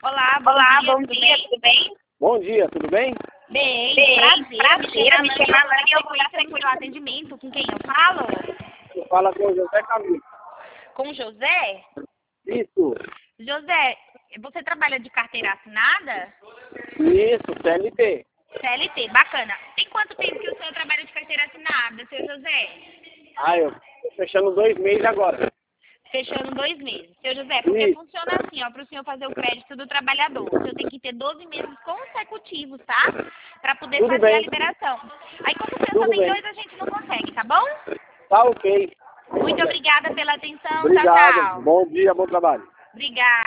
Olá, bom dia, tudo bem? Bom dia, tudo bem? Bem, prazer, me chama Lani, eu conheço o atendimento, com quem eu falo? Você fala com o José Camilo. Com o José? Isso, José, você trabalha de carteira assinada? isso, CLT. CLT, bacana. Tem quanto tempo que o senhor trabalha de carteira assinada, seu José? Eu tô fechando 2 meses agora. Fechando 2 meses. Seu José, porque Isso. funciona assim, ó, para o senhor fazer o crédito do trabalhador. O senhor tem que ter 12 meses consecutivos, tá? Para poder Tudo fazer bem. a liberação. Aí, como o senhor Tudo só tem bem. 2, a gente não consegue, tá bom? Tá ok. Muito obrigada pela atenção. Tchau, Obrigado. tchau. Bom dia, bom trabalho. Obrigada.